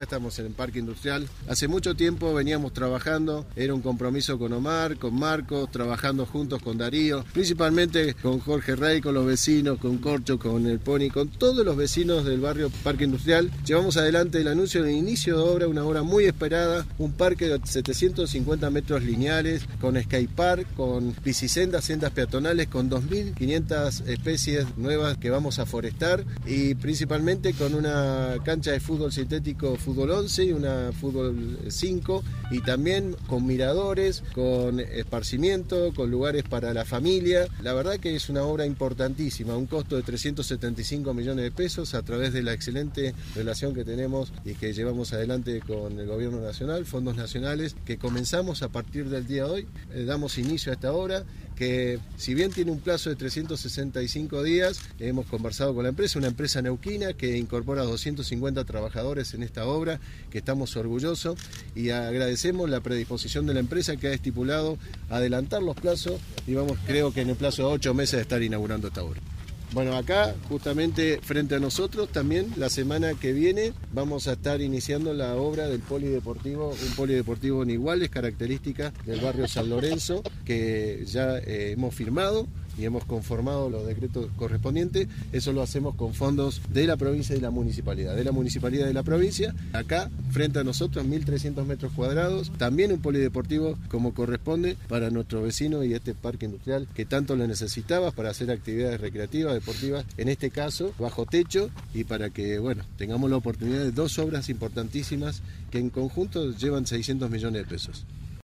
Estamos en el Parque Industrial. Hace mucho tiempo veníamos trabajando, era un compromiso con Omar, con Marcos, trabajando juntos con Darío, principalmente con Jorge Rey, con los vecinos, con Corcho, con el Pony, con todos los vecinos del barrio Parque Industrial. Llevamos adelante el anuncio del inicio de obra, una obra muy esperada, un parque de 750 metros lineales, con skatepark, con bicisendas, sendas peatonales, con 2.500 especies nuevas que vamos a forestar y principalmente con una cancha de fútbol sintético, fútbol 11 y una fútbol 5 y también con miradores, con esparcimiento, con lugares para la familia. La verdad que es una obra importantísima, un costo de 375 millones de pesos a través de la excelente relación que tenemos y que llevamos adelante con el gobierno nacional, fondos nacionales, que comenzamos a partir del día de hoy. Damos inicio a esta obra que si bien tiene un plazo de 365 días, hemos conversado con la empresa, una empresa neuquina que incorpora 250 trabajadores en esta obra, que estamos orgullosos y agradecemos la predisposición de la empresa que ha estipulado adelantar los plazos y creo que en el plazo de 8 meses de estar inaugurando esta obra. Bueno, acá justamente frente a nosotros también la semana que viene vamos a estar iniciando la obra del polideportivo, un polideportivo en iguales características del barrio San Lorenzo que ya hemos firmado y hemos conformado los decretos correspondientes. Eso lo hacemos con fondos de la provincia y de la municipalidad. De la municipalidad y de la provincia, acá frente a nosotros 1.300 metros cuadrados, también un polideportivo como corresponde para nuestro vecino y este parque industrial que tanto lo necesitaba para hacer actividades recreativas, deportivas, en este caso bajo techo y para que tengamos la oportunidad de 2 obras importantísimas que en conjunto llevan 600 millones de pesos.